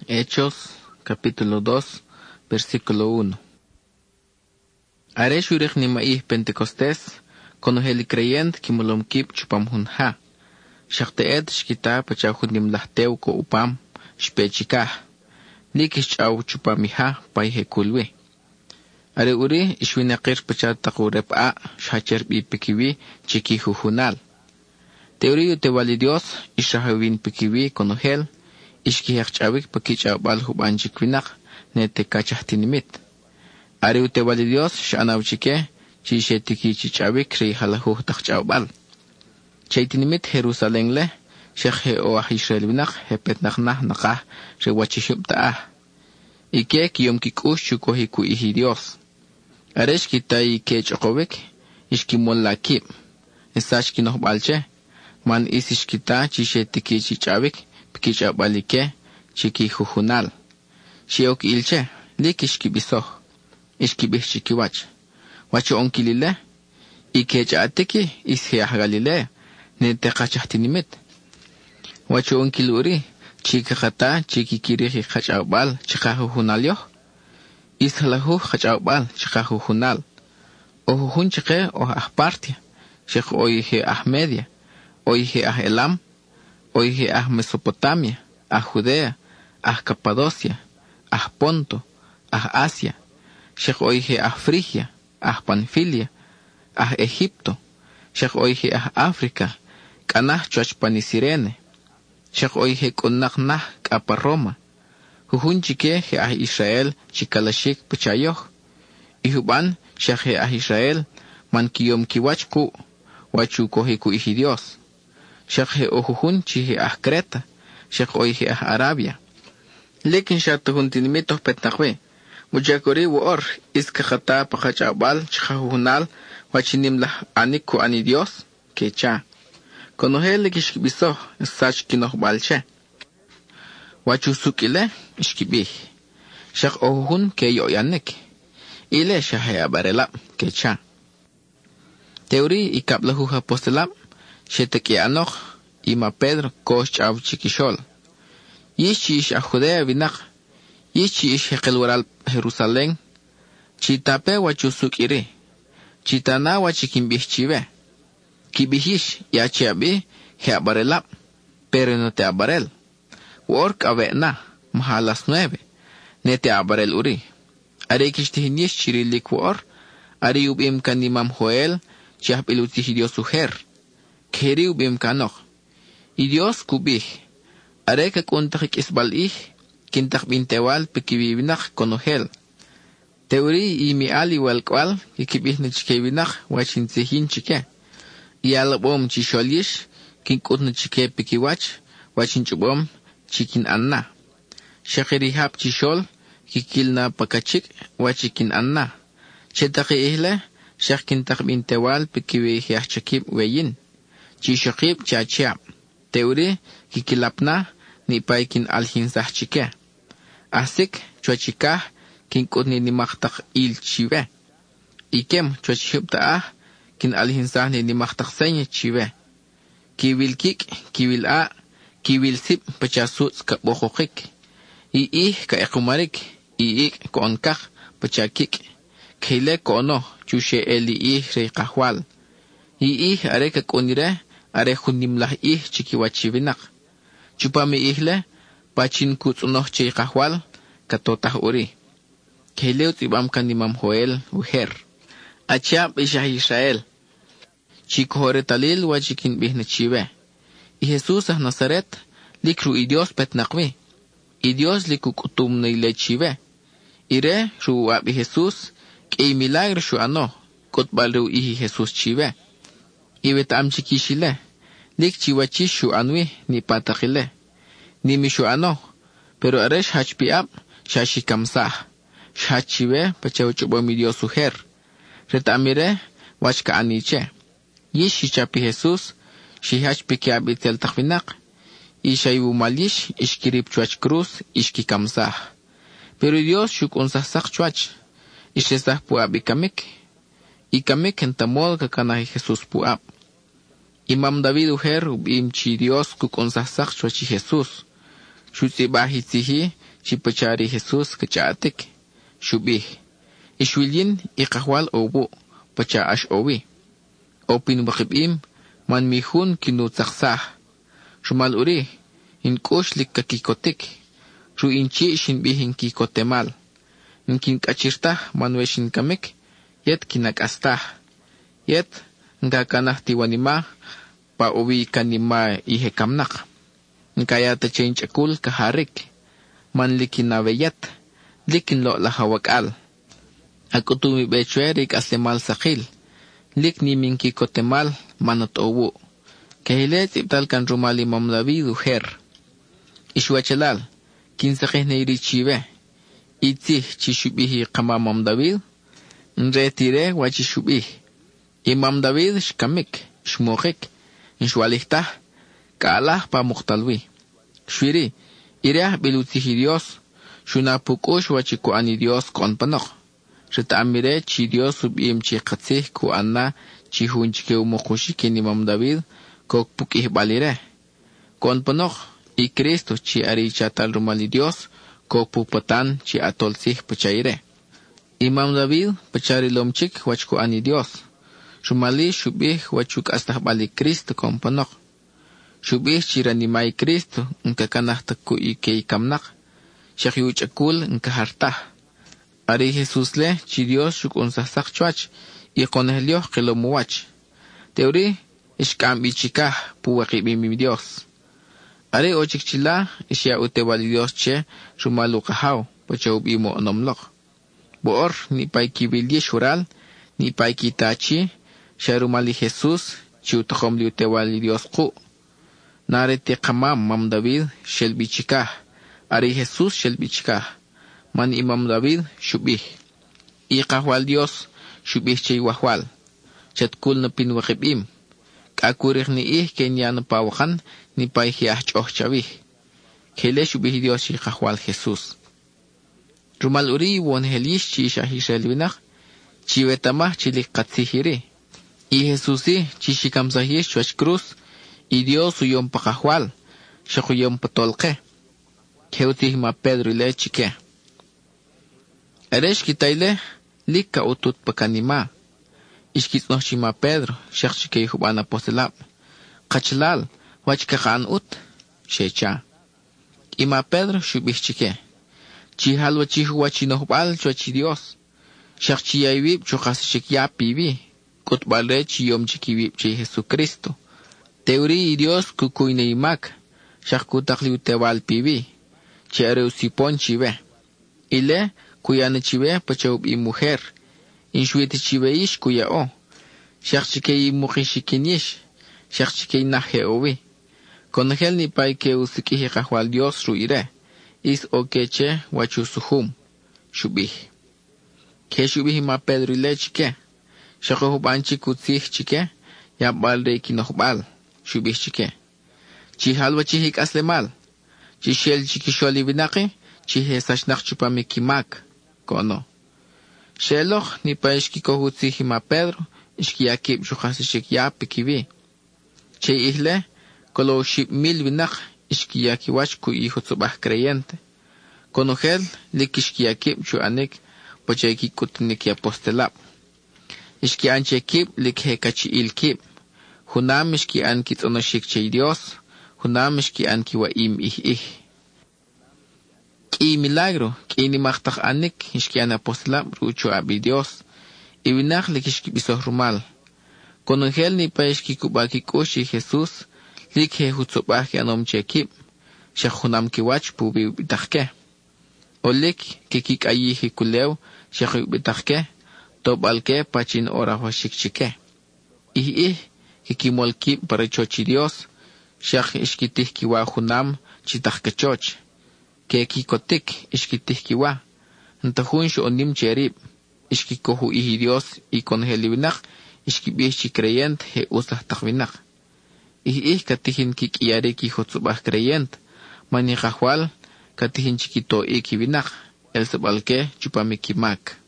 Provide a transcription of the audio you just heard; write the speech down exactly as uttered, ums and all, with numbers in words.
Hechos, capítulo dos, versículo uno. Are shurich ni maih Pentecostés, kono heli creyent ki molom kip chupam hun ha. Shakte ed shkita pachahud nim lahteu ko upam, shpechikah. Likish chaw chupamiha pay hekulwe. Are uri ishwinakir pachat takurep a, shacher bi pikiwi chiki huhunal. Teori te wali Dios, ishahawin pikiwi kono hel, ishki hachawik pakicha bal hubanchik winak, ne te kachahtinimit. Are ute wali Dios, shanawchike, chishe tiki chichawik ri halahu takchawbal. Chaitinimit Jerusalem le, shekhe o ah Israel winak, hepet naknah nakah, rewachishub taah. Ike kiyom kikush chukohiku ihi Dios. Aresh kita ike chokowik, ishki molla kip. Esash kinoh balche, man isish kita chishe tiki chichawik, pikicha balike, chiki huhunal. Shiok ilche, lik ishki bisoh, ishki bih chiki wach. Wacho onkilile, ike chaatiki, ishi ahgalile, ne te kachahtinimit. Wacho onkiluri, chiki kata, chiki kirihi kachawbal, chika huhunal yoh. Ishalahu kachawbal, chika huhunal. Ohuhun chike oh ahpartia, shek oihe ah media, oihe ah elam, oihe ah Mesopotamia, ah Judea, ah Capadocia, ah Ponto, ah Asia, shek oihe ah Frigia, ah Panfilia, ah Egipto, shek oihe ah África, kanah chuach panisirene, shek oihe konak nah kapa Roma, huhun chike he ah Israel chikalashik pachayoh, ihuban shek he ah Israel man kiyom kiwach ku, wachu kohe ku ihi Dios. Shek he ohuhun chihe ah Creta, shek oihe ah Arabia. Lekin shatuhun tinimitoh petnakwe, mujakori woor iska khata pakachabal chikahuhunal wachinim lah anik ku ani Dios, kecha. Konohele kishkibisoh sach kinoh balche. Wachu sukile ishkibih. Shek ohuhun ke yoyanik. Ile shahe abarelap, kecha. Teori ikablahu apostelap, sheteki anoch, ima Pedro kosh chav chikishol. Yishi ish a Judea vinak, yishi ish hekelwaral Jerusalén, chitape wachusuk iri, chitana wachikimbih chive. Kibihish yachiabi he abarelap, pero no te abarel. Work avena, mahalas nueve, ne te abarel uri. Are kishtihinish chirilik wor, are ubim kanimam Joel, chiap ilutihi Dios uher. Keri ubim kanoch. Y Dios kubih. Are ka kuntak isbal ih, kintak bintewal pekibibinak konohel. Teori i mi ali wal kwal, ikibih na chike binak, wachin zihin chike. I alabom chisholish, kinkut na chike pekiwach, wachin chubom, chikin anna. Shakirihap chishol, kikil na pakachik, wachikin anna. Chetaki ihle, shak kintak bintewal pekiwi hiachakib weyin. Chishakib chachiap. Teori kikilapna ni paikin alhinsah chike. Asik chuachikah kinkut ni nimaktak il chive. Ikem chuachihuptaah kin alhinsah ni nimaktak senye chive. Kiwil kik, kiwil a, kiwil sip pachasuts ka bohokik. Iih ka ekumarik, iik koonkak pachakik. Kile kono chushe eli ih rey kahwal. Iih are ka konire, are hunimlah ih chikiwachivinak. Chupami ihle, pachin kutsunoh chay kahwal, katotah uri. Kaileut ibam kanimam Joel uher. Achab ishah Israel. Chikohore talil wachikin bihna chive. I Jesus ah Nazaret, likru i Dios petnakwi. I Dios liku kutum na ile chive. Ire, ruwab i Jesus, kei milagre shu ano, kutbalru ihi Jesus chive. Iwet am chikishile, lik chiwachishu anwi ni patakile. Ni mishu ano, pero aresh hachpiab, shashikamsah. Shachive, pachawchubo mi Dios uher. Retamire, wachka aniche. Yish chapi Jesus, shihachpikiab itel takvinak. Ishayu malish, ishkirip chuach cruz, ishkikamsah. Pero Dios shuk unsahsak chuach. Ishesah puab ikamik. Ikamik entamol kakanahi Jesus puab. Imam David uher ubim chi Dios kukonsahsak chuachi Jesus. Shutibahitihi, chipachari Jesús kachatik, shubih. Ishwilin ikahwal obu, pacha ash owi. Opin bakibim, man mihun kinu tsaksah. Shumal uri, in kosh lik kakikotik. Ru inchi shinbihin kikotemal. Nkin kachirtah manweshin kamik, yet kinakastah. Yet, nga kanah tiwanima, pa uwi kanima ihe kamnak. Nkaya ta change akul kaharik. Man likin naweyat, likin lo lahawak al. Akutumi bechuerik aslemal sakil. Lik ni minki kotemal manot owu. Kahilet ibtal kan rumali mamlavi duher. Ishwachalal, kinsakih na irichive. Itzi chishubihi kama mam David. Nretire wachishubih. Imam David shkamik, shmokik, nshwalihtah, kaalah pa mukhtalwi. Shwiri, irah bilutihi Dios, shunapukush wachiku ani Dios kon panok. Shita amire chi Dios subim chi katsih ku anna chi hunchike umukushi kini Imam David kok pukih balire. Kon panok, i Cristo chi ari chatal rumali Dios, kok pupatan chi atolsih pachaire. Imam David pachari lomchik wachku ani Dios. Shumali shubih wachuk astah bali Cristo kon panok. Shubih chiranimay Cristo nka kanah taku ikay kamnak. Siyak yuchakul nka hartah. Ari Jesus le chi Dios shuk unsahsak chwach ikonhelyo kilomuwach. Teori ishkam ichikah puwakibimi Dios. Ari ochikchila isya utewali Dios che shumalu kahaw pachaub imo onomlok. Boor ni pay kibilye shural ni pay kitachi sharumali Jesus chi utakom li utewali Dios ku. Narete kamam Mam David shel bichikah. Ari Jesus shel bichikah. Man Imam David shubih. Iqahwal Dios shubih chay wahwal. Chatkul na pinwakibim. Kakurik ni ih kenya na pawakan ni pay hiyah choh chavih. Kele shubih Dios iqahwal Jesus. Rumal uri won helish chi shahisel winak. Chiwetamah chilik katsihiri. I Jesusi chi shikamsahish chwach cruz. I Dios uyom pakahwal. Shakuyom patolke. Keutih ma Pedro ile chike. Eresh kitayle lika utut pakanima. Ishkitnoh shima Pedro, shak chike huban apostelap. Kachalal, wach kakaan ut, shecha. Ima Pedro shubih chike. Chihal wachihu wachinohbal chwachi Dios. Shak chiyaiwib chukas shikya pibi. Kutbalre chiyom chikiwib chi Jesucristo. Teori Dios kukuine imak. Shak kutakli utewal pibi. Chiareu sipon chive. Ile, kuyane chive pachaub i mujer. Inshwete chive ish kuya o. Shak chike i mukishikinish. Shak chike nahe owi. Konahel ni pay ke usikihi kahwal Dios ruire. Is okeche wachusuhum. Shubih. Ke shubih ma Pedro ile chike. Shakohuban chikutsih chike. Yabal re kinohbal. Shubih chike. Chihal wachihik aslemal. Chishel chikisholi vinaki. Chihesashnak chupamikimak. Kono. Sheloch ni pa ishkikohutsihi ma Pedro. Ishkiyakib chukasishik yapikivi. Che ihle. Kolo ship mil vinak. Ishkiyaki ku hijo subah creyente. Konogel likishkiyakib chu anik. Pachayki kutinik apostelap. Ishkianchekib likhekachi ilkib. Hunam ishkian kitsonoshik chay Dios. Hunam ishkian kiwa im ih ih. Ki milagro. Ki ni maktak anik. Ishkian apostolap rucho abi Dios. Ibinak likishkib isoh rumal. Konogel ni pa ishkikubaki kushi Jesus. Likhe hutsubah ki anom chekib. Shak hunam kiwach pubi bitahke. Olik kikik ayihi kulew. Shak bitahke. Tobalke pachin ora hoshik chike. Ih ih. Kikimol kib para chochi Dios. Shak ishkitih kiwa hunam chitahkechoch. Ke kikotik ishkitih kiwa. Ntahun shu onim cherib. Ishkikohu ihi Dios ikonheliwinak. Ishkibih chikreyent he usah takwinak. Ih ih katihin kik iyari ki hotsubah kreyent. Mani kahwal katihin chikito ikiwinak. El sabalke chupamikimak.